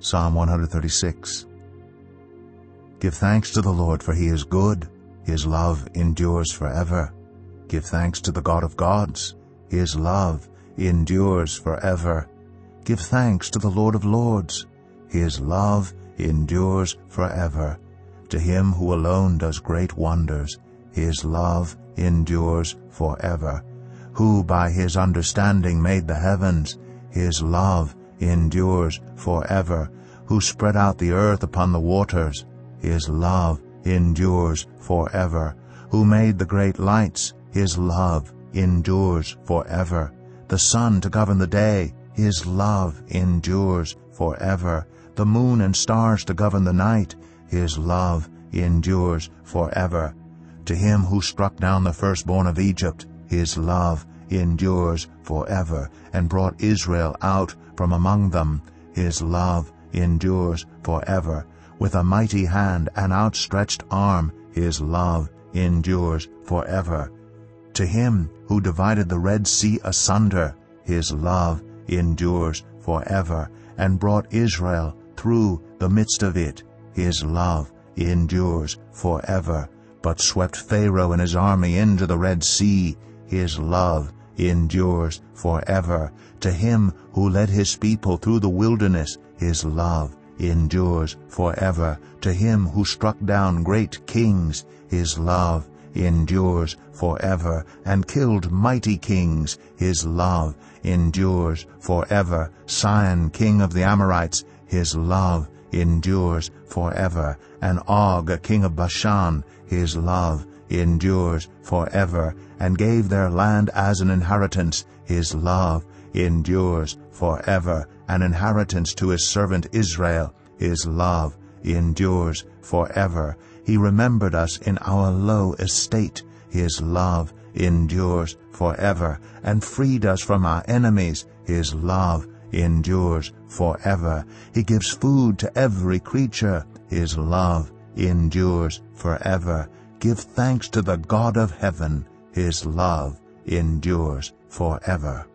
Psalm 136. Give thanks to the Lord, for he is good. His love endures forever. Give thanks to the God of gods. His love endures forever. Give thanks to the Lord of lords. His love endures forever. To him who alone does great wonders, his love endures forever. Who by his understanding made the heavens, his love endures forever. Who spread out the earth upon the waters, his love endures forever. Who made the great lights, his love endures forever. The sun to govern the day, his love endures forever. The moon and stars to govern the night, his love endures forever. To him who struck down the firstborn of Egypt, his love endures forever, and brought Israel out from among them, his love endures forever. With a mighty hand and outstretched arm, his love endures forever. To him who divided the Red Sea asunder, his love endures forever, and brought Israel through the midst of it, his love endures forever. But swept Pharaoh and his army into the Red Sea, his love endures forever. To him who led his people through the wilderness, his love endures forever. To him who struck down great kings, his love endures forever, and killed mighty kings, his love endures forever. Sihon, king of the Amorites, his love endures forever. And Og, king of Bashan, his love endures forever, and gave their land as an inheritance, his love endures forever. An inheritance to his servant Israel, his love endures forever. He remembered us in our low estate, his love endures forever, and freed us from our enemies, his love endures forever. He gives food to every creature, his love endures forever. Give thanks to the God of heaven, his love endures forever.